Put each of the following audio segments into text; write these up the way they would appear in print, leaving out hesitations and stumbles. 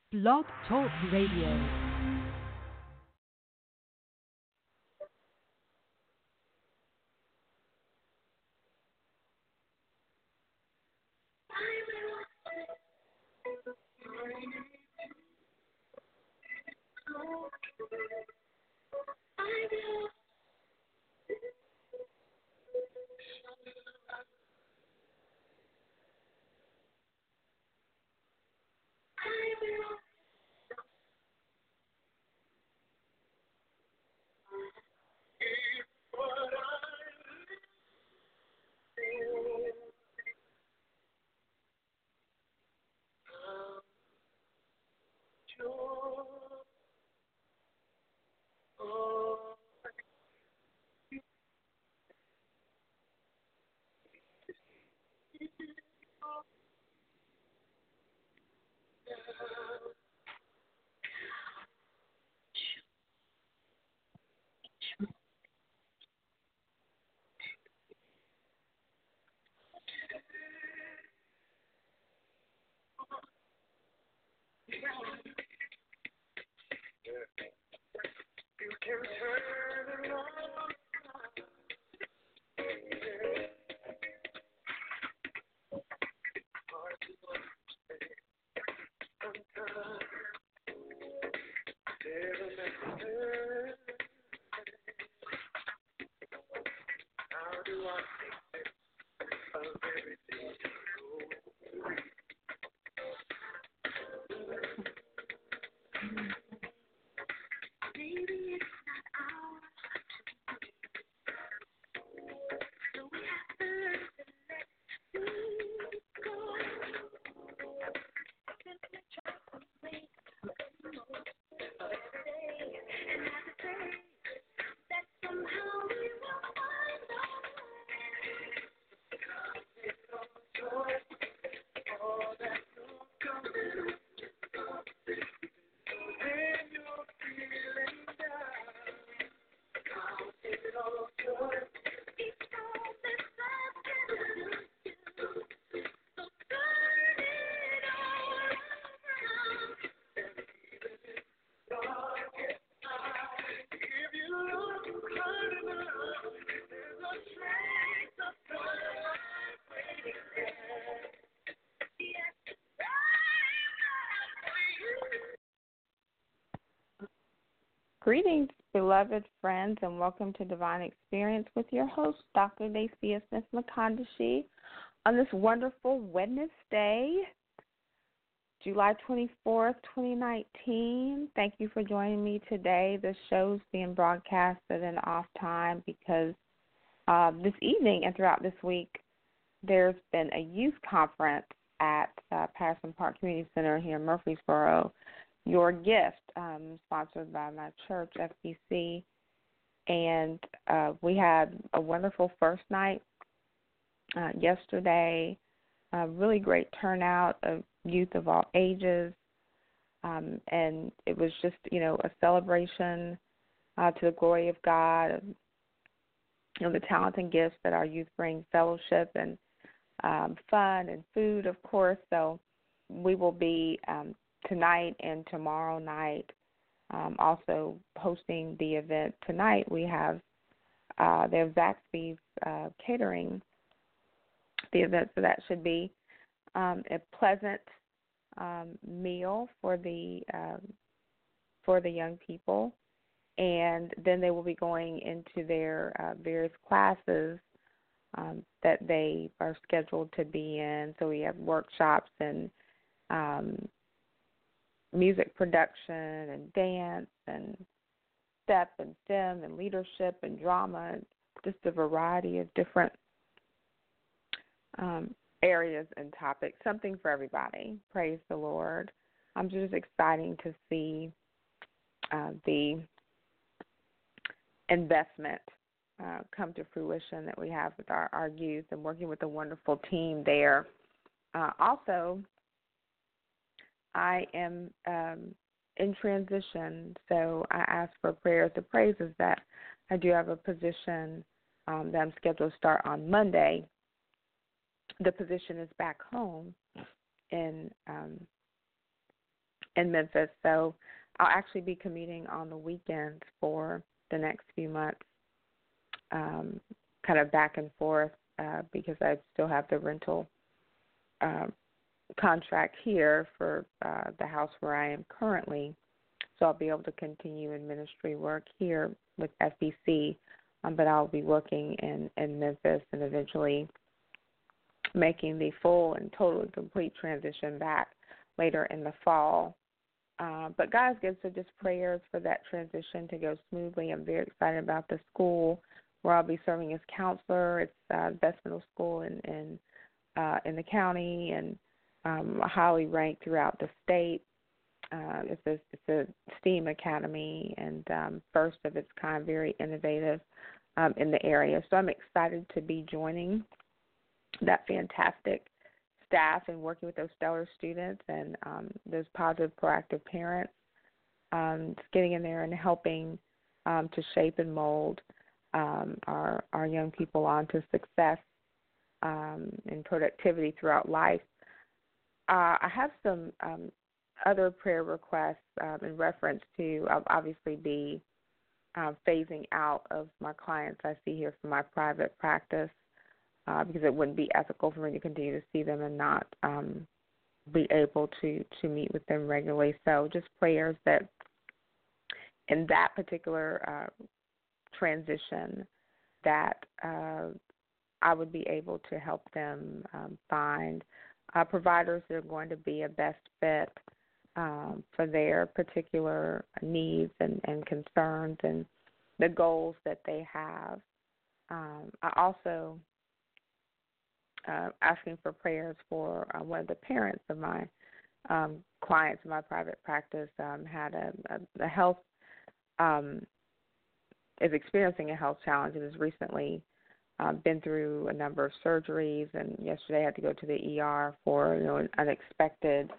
Blog Talk Radio. Greetings, beloved friends, and welcome to Divine Experience with your host, Dr. Dacia Smith McConaughey, on this wonderful Wednesday, July 24th, 2019. Thank you for joining me today. The show's being broadcasted in off time because this evening and throughout this week, there's been a youth conference at Patterson Park Community Center here in Murfreesboro. Your Gift, sponsored by my church, FBC, and we had a wonderful first night yesterday, a really great turnout of youth of all ages, and it was just, a celebration to the glory of God, of, the talents and gifts that our youth bring, fellowship and fun and food, of course. So we will be tonight and tomorrow night, also hosting the event tonight. We have their Zaxby's catering the event, so that should be a pleasant meal for the young people, and then they will be going into their various classes that they are scheduled to be in. So we have workshops and music production and dance and step and STEM and leadership and drama, just a variety of different areas and topics, something for everybody. Praise the Lord. I'm just excited to see the investment come to fruition that we have with our youth and working with a wonderful team there. Also, I am in transition, so I ask for prayers and praises that I do have a position that I'm scheduled to start on Monday. The position is back home in in Memphis. So I'll actually be commuting on the weekends for the next few months, kind of back and forth because I still have the rental contract here for the house where I am currently. So I'll be able to continue in ministry work here with FBC, but I'll be working in Memphis and eventually making the full and total and complete transition back later in the fall. But God's good, so just prayers for that transition to go smoothly. I'm very excited about the school where I'll be serving as counselor. It's the best middle school in the county and highly ranked throughout the state. It's a STEAM academy and first of its kind, very innovative in the area. So I'm excited to be joining that fantastic staff and working with those stellar students and those positive, proactive parents, just getting in there and helping to shape and mold our young people onto success and productivity throughout life. I have some other prayer requests in reference to I'll obviously be phasing out of my clients I see here from my private practice because it wouldn't be ethical for me to continue to see them and not be able to meet with them regularly. So just prayers that in that particular transition that I would be able to help them find providers that are going to be a best fit for their particular needs and concerns and the goals that they have. I also asking for prayers for one of the parents of my clients in my private practice had a health is experiencing a health challenge and has recently been through a number of surgeries, and yesterday had to go to the ER for an unexpected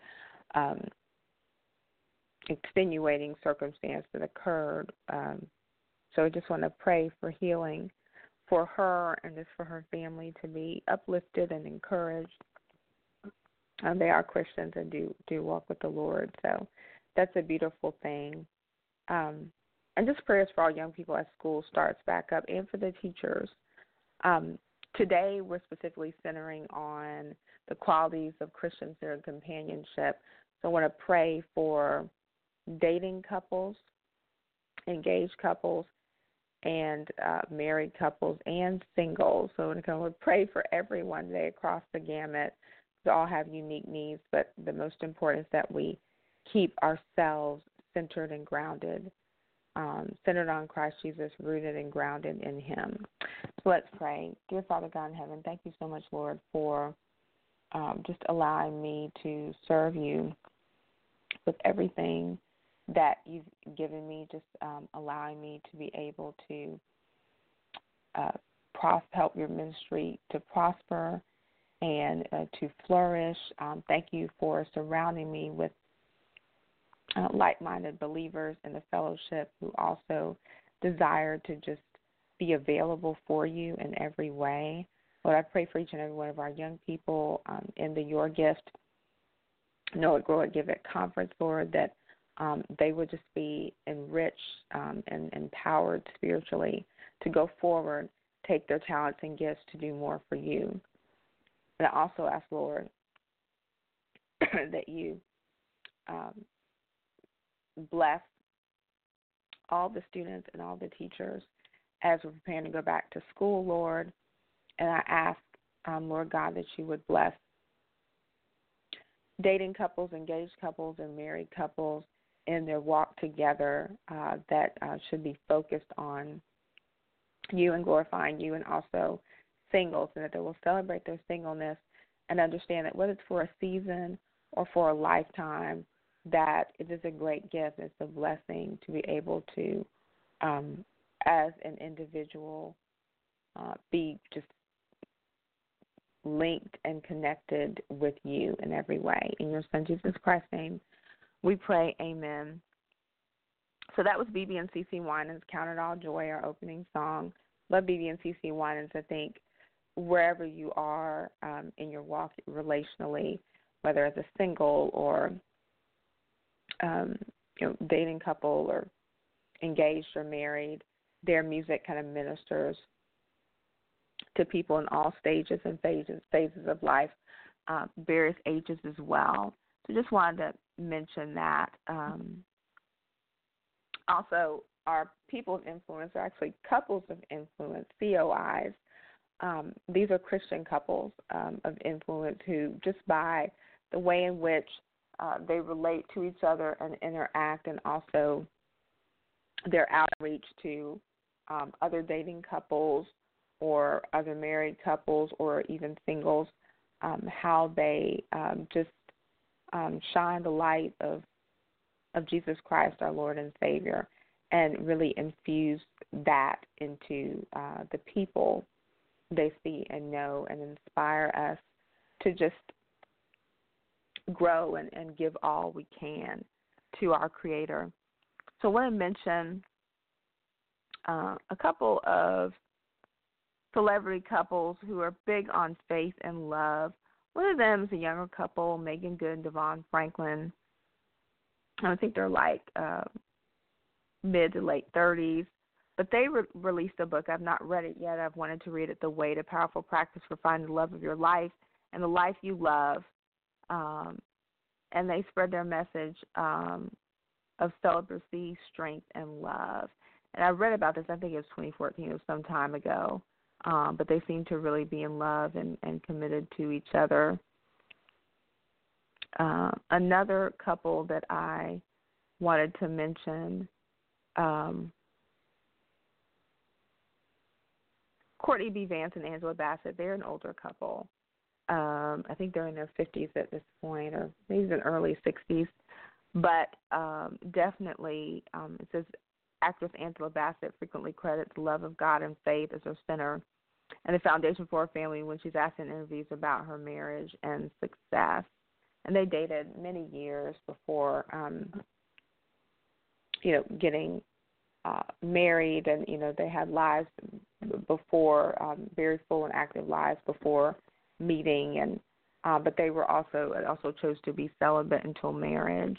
extenuating circumstance that occurred. So I just want to pray for healing for her and just for her family to be uplifted and encouraged. They are Christians and do walk with the Lord, so that's a beautiful thing. And just prayers for all young people as school starts back up and for the teachers. Today we're specifically centering on the qualities of Christian-centered companionship. So I want to pray for dating couples, engaged couples, and married couples and singles. So I would pray for everyone today across the gamut. We all have unique needs, but the most important is that we keep ourselves centered and grounded, centered on Christ Jesus, rooted and grounded in Him. So let's pray. Dear Father God in heaven, thank you so much, Lord, for just allowing me to serve you with everything that you've given me, just allowing me to be able to help your ministry to prosper and to flourish. Thank you for surrounding me with like-minded believers in the fellowship who also desire to just be available for you in every way. Lord, I pray for each and every one of our young people in the Your Gift, Know It, Grow It, Give It conference, Lord, that they would just be enriched and empowered spiritually to go forward, take their talents and gifts to do more for you. And I also ask, Lord, that you bless all the students and all the teachers as we're preparing to go back to school, Lord. And I ask, Lord God, that you would bless dating couples, engaged couples, and married couples in their walk together that should be focused on you and glorifying you, and also singles, and that they will celebrate their singleness and understand that whether it's for a season or for a lifetime, that it is a great gift. It's a blessing to be able to, as an individual, be just linked and connected with you in every way. In your Son, Jesus Christ's name, we pray, amen. So that was BB and CC Winans, Count It All Joy, our opening song. Love BB and CC Winans. I think wherever you are in your walk relationally, whether as a single or dating couple or engaged or married. Their music kind of ministers to people in all stages and phases of life, various ages as well. So just wanted to mention that. Also, our people of influence are actually couples of influence, COIs. These are Christian couples of influence who, just by the way in which they relate to each other and interact, and also their outreach to other dating couples or other married couples or even singles, how they just shine the light of Jesus Christ, our Lord and Savior, and really infuse that into the people they see and know, and inspire us to just grow and give all we can to our Creator. So I want to mention a couple of celebrity couples who are big on faith and love. One of them is a younger couple, Megan Good and Devon Franklin. I think they're like mid to late 30s. But they released a book. I've not read it yet. I've wanted to read it, The Way to Powerful Practice for Finding the Love of Your Life and the Life You Love. And they spread their message of celibacy, strength, and love. And I read about this, I think it was 2014, it was some time ago. But they seem to really be in love and committed to each other. Another couple that I wanted to mention, Courtney B. Vance and Angela Bassett. They're an older couple. I think they're in their 50s at this point, or maybe even early 60s. But definitely, it says actress Angela Bassett frequently credits the love of God and faith as her center and the foundation for her family when she's asked in interviews about her marriage and success. And they dated many years before, getting married, and they had lives before, very full and active lives before meeting, and but they were also chose to be celibate until marriage.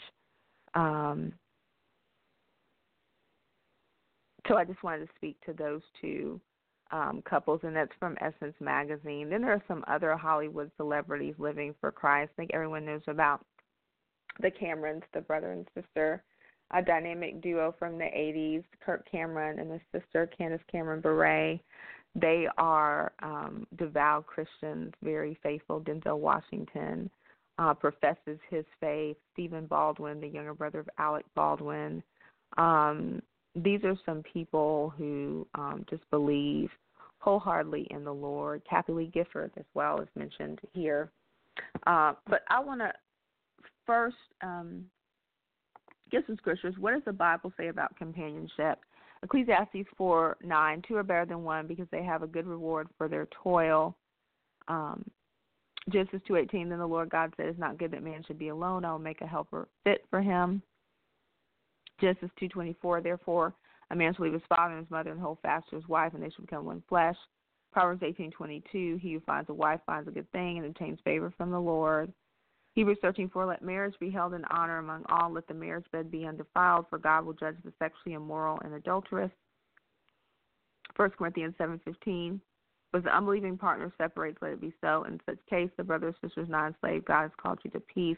So I just wanted to speak to those two couples, and that's from Essence Magazine. Then there are some other Hollywood celebrities living for Christ. I think everyone knows about the Camerons, the brother and sister, a dynamic duo from the 80s, Kirk Cameron and his sister, Candace Cameron Bure. They are devout Christians, very faithful. Denzel Washington professes his faith. Stephen Baldwin, the younger brother of Alec Baldwin. These are some people who just believe wholeheartedly in the Lord. Kathy Lee Gifford as well is mentioned here. But I want to first give some scriptures. What does the Bible say about companionship? Ecclesiastes 4:9, two are better than one because they have a good reward for their toil. Genesis 2:18, then the Lord God said, it's not good that man should be alone. I will make a helper fit for him. Genesis 2:24, therefore a man shall leave his father and his mother and hold fast to his wife, and they shall become one flesh. Proverbs 18:22, he who finds a wife finds a good thing and obtains favor from the Lord. Hebrews 13:4, let marriage be held in honor among all. Let the marriage bed be undefiled, for God will judge the sexually immoral and adulterous. 1 Corinthians 7:15, was the unbelieving partner separates, let it be so. In such case, the brother or sister is not enslaved. God has called you to peace.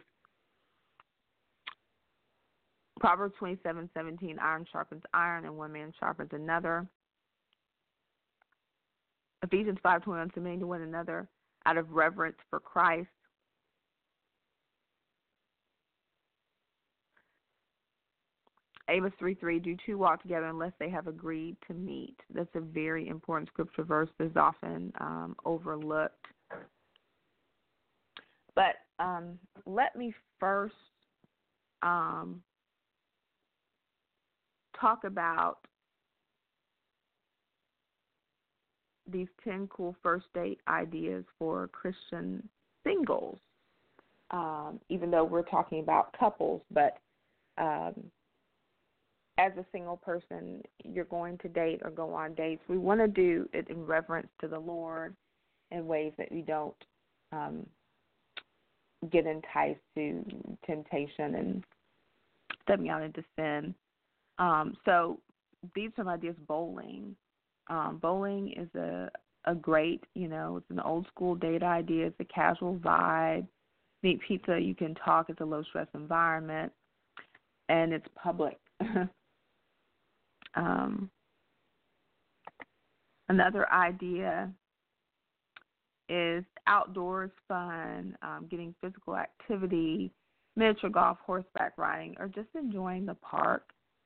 Proverbs 27:17, iron sharpens iron, and one man sharpens another. Ephesians 5:21, submitting to one another out of reverence for Christ. Amos 3:3, do two walk together unless they have agreed to meet. That's a very important scripture verse that is often overlooked. But let me first talk about these 10 cool first date ideas for Christian singles, even though we're talking about couples. But as a single person, you're going to date or go on dates, we want to do it in reverence to the Lord in ways that we don't get enticed to temptation and stepping out into sin. So these are some ideas. Bowling. Bowling is a great, it's an old school date idea. It's a casual vibe. Neat pizza, you can talk. It's a low stress environment, and it's public. Another idea is outdoors fun, getting physical activity, miniature golf, horseback riding, or just enjoying the park.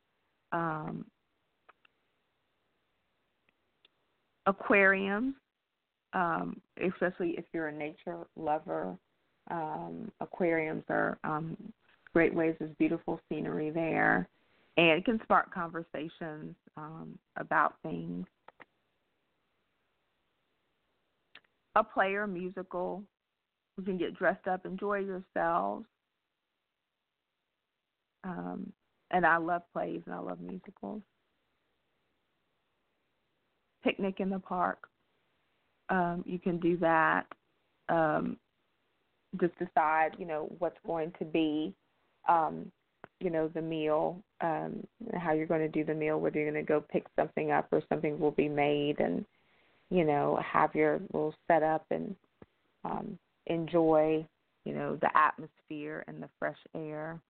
Aquariums, especially if you're a nature lover. Aquariums are great ways. There's beautiful scenery there, and it can spark conversations about things. A play or musical, you can get dressed up, enjoy yourselves. And I love plays and I love musicals. Picnic in the park, you can do that. Just decide, what's going to be, the meal, how you're going to do the meal, whether you're going to go pick something up or something will be made, and, have your little setup and enjoy, the atmosphere and the fresh air.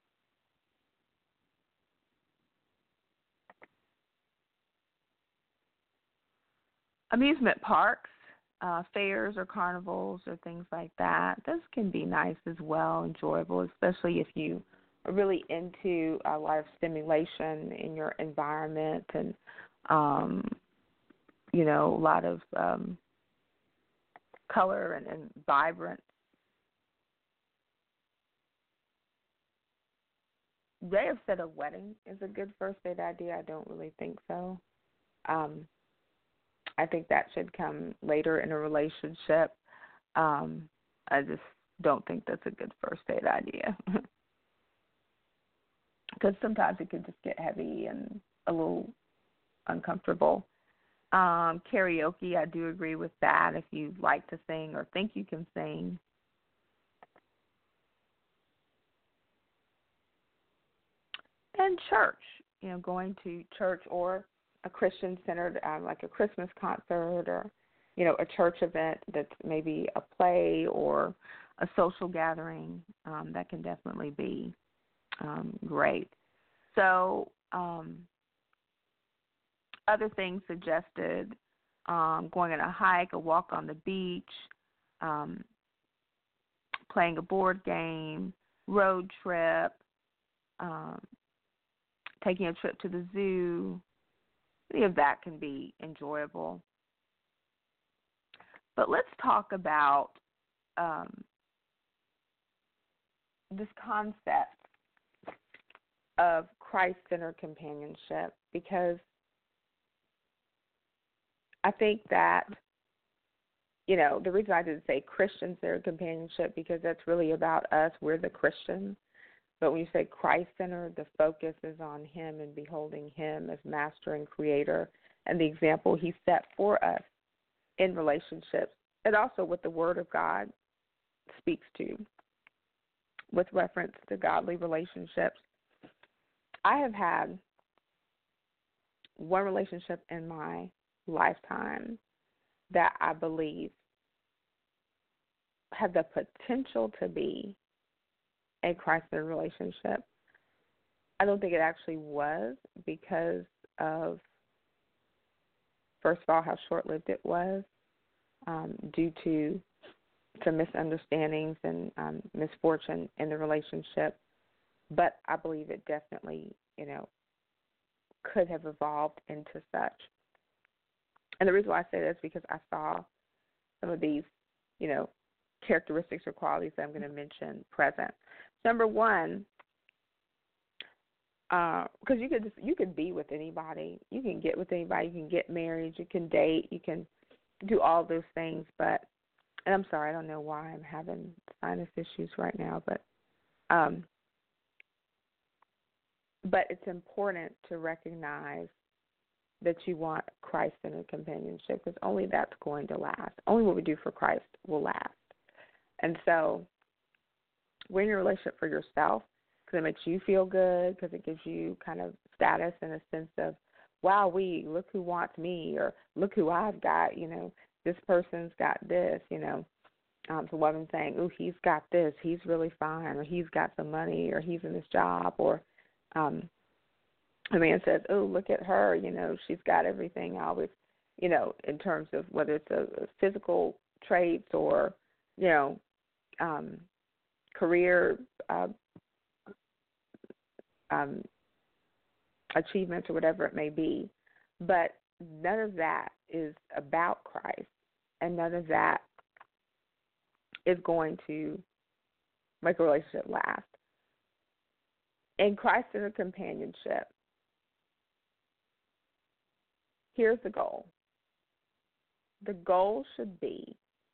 Amusement parks, fairs or carnivals or things like that, those can be nice as well, enjoyable, especially if you are really into a lot of stimulation in your environment and, a lot of color and vibrant. They have said a wedding is a good first date idea. I don't really think so. I think that should come later in a relationship. I just don't think that's a good first date idea. Because sometimes it can just get heavy and a little uncomfortable. Karaoke, I do agree with that if you like to sing or think you can sing. And church, going to church or a Christian-centered, like a Christmas concert or, a church event that's maybe a play or a social gathering, that can definitely be great. So other things suggested, going on a hike, a walk on the beach, playing a board game, road trip, taking a trip to the zoo. Any of that can be enjoyable. But let's talk about this concept of Christ-centered companionship, because I think that, the reason I didn't say Christian-centered companionship, because that's really about us. We're the Christians. But when you say Christ-centered, the focus is on Him and beholding Him as Master and Creator and the example He set for us in relationships, and also what the Word of God speaks to with reference to godly relationships. I have had one relationship in my lifetime that I believe had the potential to be a Christ-centered relationship. I don't think it actually was, because of, first of all, how short-lived it was, due to some misunderstandings and misfortune in the relationship. But I believe it definitely, could have evolved into such. And the reason why I say that is because I saw some of these, characteristics or qualities that I'm going to mention present. Number one, because you could be with anybody, you can get with anybody, you can get married, you can date, you can do all those things. But, and I'm sorry, I don't know why I'm having sinus issues right now, but it's important to recognize that you want Christ-centered companionship, because only that's going to last. Only what we do for Christ will last. And so, when you're in a relationship for yourself, because it makes you feel good, because it gives you kind of status and a sense of, wow, look who wants me, or look who I've got, this person's got this, So what I'm saying, ooh, he's got this, he's really fine, or he's got some money, or he's in this job, or a man says, oh, look at her, she's got everything. I always, in terms of whether it's a physical traits or, career achievements or whatever it may be. But none of that is about Christ, and none of that is going to make a relationship last. In Christ-centered companionship, here's the goal. The goal should be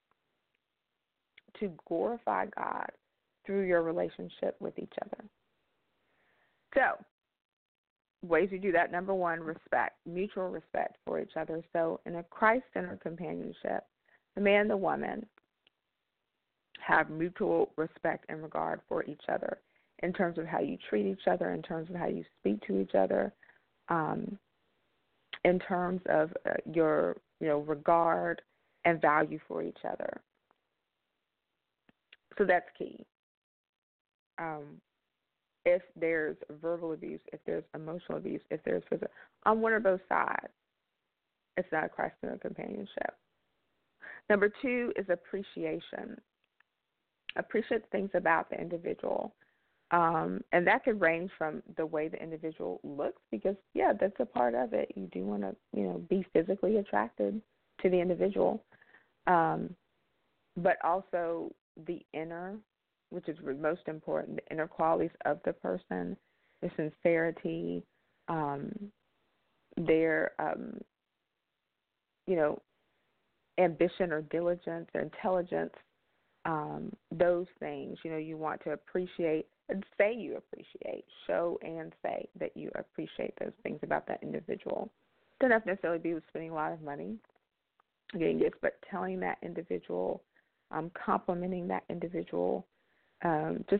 to glorify God through your relationship with each other. So, ways you do that, number one, respect, mutual respect for each other. So in a Christ-centered companionship, the man and the woman have mutual respect and regard for each other in terms of how you treat each other, in terms of how you speak to each other, in terms of your regard and value for each other. So that's key. If there's verbal abuse, if there's emotional abuse, if there's physical, on one or both sides, it's not a Christ-centered companionship. Number two is appreciation. Appreciate things about the individual. And that could range from the way the individual looks, because, yeah, that's a part of it. You do want to, be physically attracted to the individual. But also the inner, which is most important, the inner qualities of the person, their sincerity, their, ambition or diligence, their intelligence, those things, you want to appreciate and say you appreciate, show and say that you appreciate those things about that individual. Doesn't have to necessarily be with spending a lot of money, getting gifts, but telling that individual, complimenting that individual, just,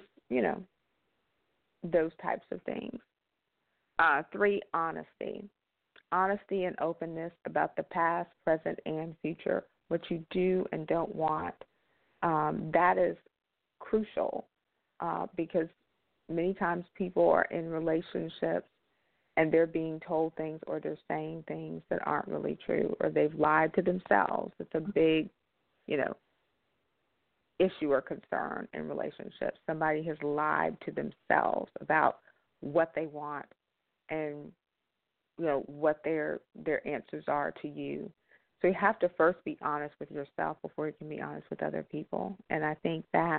those types of things. 3, honesty. Honesty and openness about the past, present, and future, what you do and don't want. That is crucial because many times people are in relationships and they're being told things or they're saying things that aren't really true, or they've lied to themselves. It's a big, issue or concern in relationships. Somebody has lied to themselves about what they want and, what their answers are to you. So you have to first be honest with yourself before you can be honest with other people. And I think that,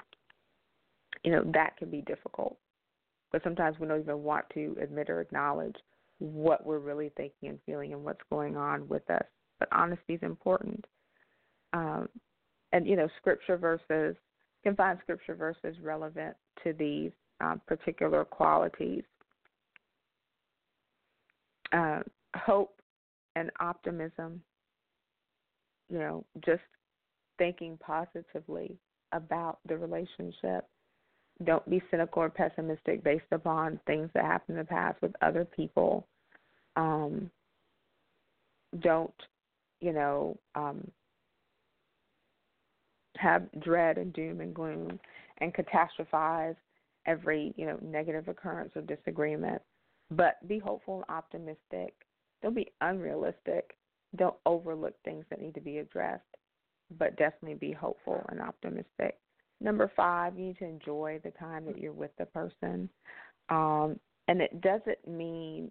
that can be difficult. But sometimes we don't even want to admit or acknowledge what we're really thinking and feeling and what's going on with us. But honesty is important. And, scripture verses, you can find scripture verses relevant to these particular qualities. Hope and optimism, just thinking positively about the relationship. Don't be cynical or pessimistic based upon things that happened in the past with other people. Don't, have dread and doom and gloom and catastrophize every, negative occurrence or disagreement. But be hopeful and optimistic. Don't be unrealistic. Don't overlook things that need to be addressed, but definitely be hopeful and optimistic. Number 5, you need to enjoy the time that you're with the person. And it doesn't mean,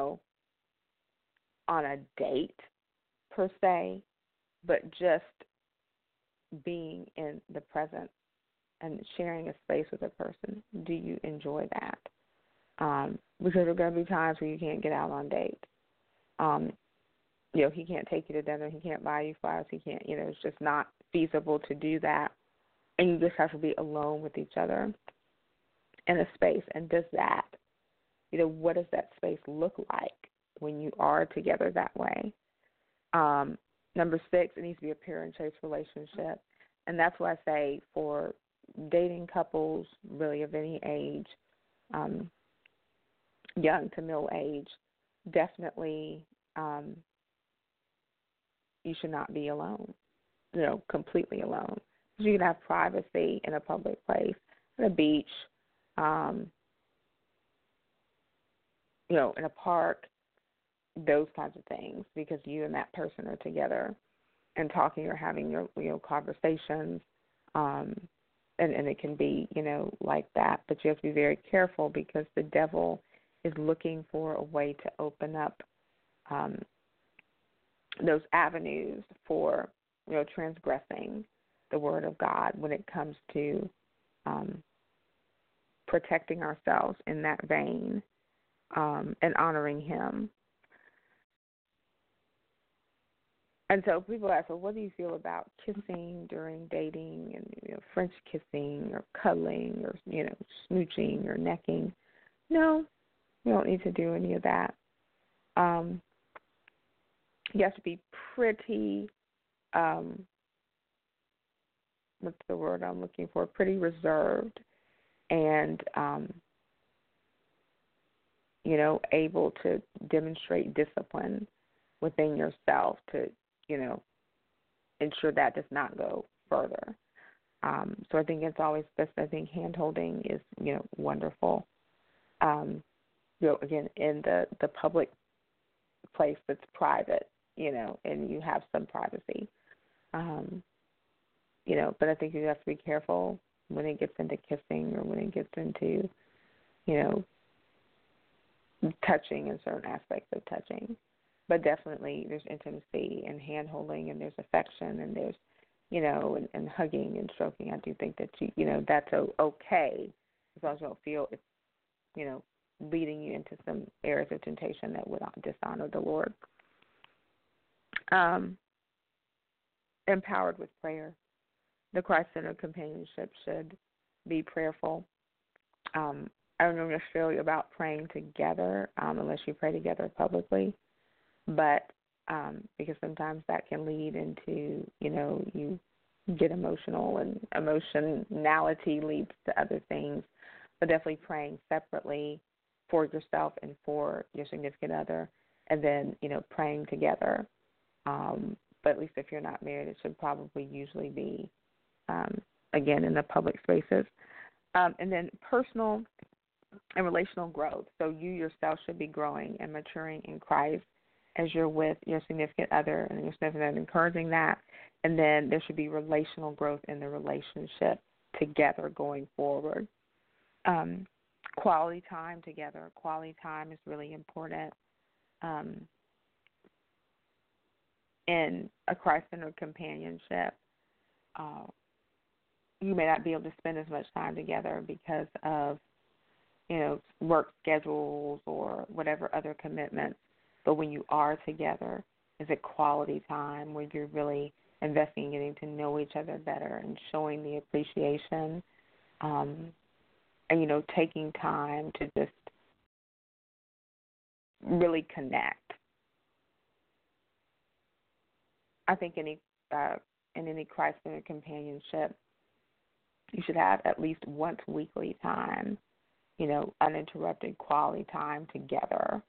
on a date per se, but just being in the present and sharing a space with a person. Do you enjoy that? Because there are going to be times where you can't get out on dates. He can't take you to dinner. He can't buy you flowers. He can't, it's just not feasible to do that. And you just have to be alone with each other in a space. And does that, what does that space look like when you are together that way? Number 6, it needs to be a pair and chase relationship. And that's why I say for dating couples, really of any age, young to middle age, definitely you should not be alone, completely alone. You can have privacy in a public place, at a beach, in a park, those kinds of things, because you and that person are together and talking or having your conversations, and it can be like that. But you have to be very careful, because the devil is looking for a way to open up those avenues for transgressing the Word of God when it comes to protecting ourselves in that vein, and honoring Him. And so people ask, well, what do you feel about kissing during dating, and French kissing or cuddling or smooching or necking? No, you don't need to do any of that. You have to be pretty, what's the word I'm looking for? Pretty reserved and, able to demonstrate discipline within yourself to, ensure that does not go further. So I think it's always best. I think hand-holding is, wonderful. Again, in the public place that's private, and you have some privacy. But I think you have to be careful when it gets into kissing or when it gets into, touching and certain aspects of touching. But definitely there's intimacy and hand-holding, and there's affection, and there's, and hugging and stroking. I do think that, that's okay, as long as you don't feel it's, leading you into some areas of temptation that would dishonor the Lord. Empowered with prayer. The Christ-centered companionship should be prayerful. I don't know necessarily about praying together, unless you pray together publicly, but because sometimes that can lead into, you get emotional, and emotionality leads to other things. But definitely praying separately for yourself and for your significant other, and then, praying together. But at least if you're not married, it should probably usually be, again, in the public spaces. And then personal and relational growth. So you yourself should be growing and maturing in Christ as you're with your significant other and your significant other, encouraging that. And then there should be relational growth in the relationship together going forward. Quality time together. Quality time is really important. In a Christ-centered companionship, you may not be able to spend as much time together because of, work schedules or whatever other commitments. But when you are together, is it quality time where you're really investing in getting to know each other better and showing the appreciation, and, taking time to just really connect. I think in any Christ-centered companionship, you should have at least once weekly time, uninterrupted quality time together,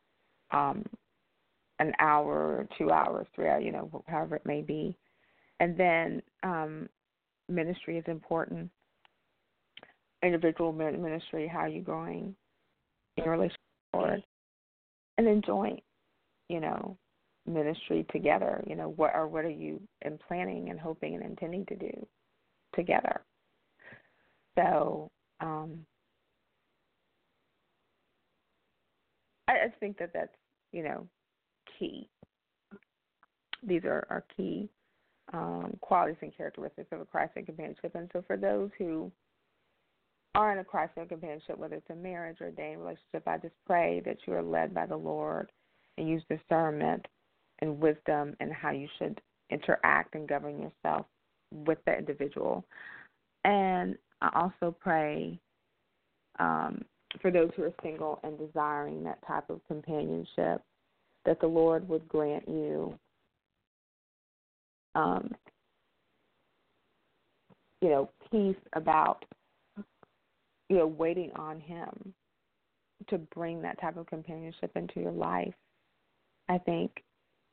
an hour or 2 hours, 3 hours, however it may be. And then ministry is important. Individual ministry, how are you growing in your relationship with the Lord? And then joint, ministry together. What are you planning and hoping and intending to do together? So I think that's, key. These are key qualities and characteristics of a Christ-centered companionship. And so for those who are in a Christ-centered companionship, whether it's a marriage or a dating relationship, I just pray that you are led by the Lord and use discernment and wisdom in how you should interact and govern yourself with the individual. And I also pray for those who are single and desiring that type of companionship, that the Lord would grant you, peace about, waiting on Him to bring that type of companionship into your life, I think,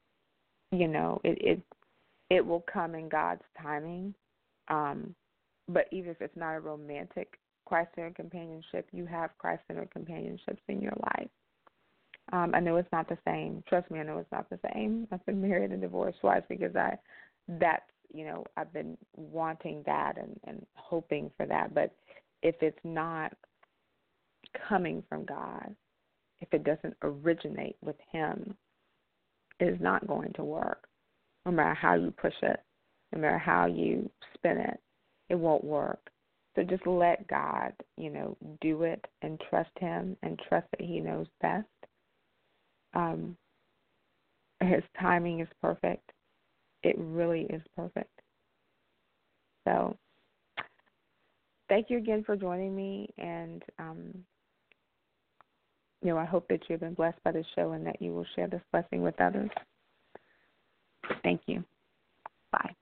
it will come in God's timing. But even if it's not a romantic Christ-centered companionship, you have Christ-centered companionships in your life. I know it's not the same. Trust me, I know it's not the same. I've been married and divorced twice because I've been wanting that and hoping for that. But if it's not coming from God, if it doesn't originate with Him, it is not going to work. No matter how you push it, no matter how you spin it, it won't work. So just let God, do it and trust Him and trust that He knows best. His timing is perfect. It really is perfect. So thank you again for joining me, and I hope that you've been blessed by this show and that you will share this blessing with others. Thank you. Bye.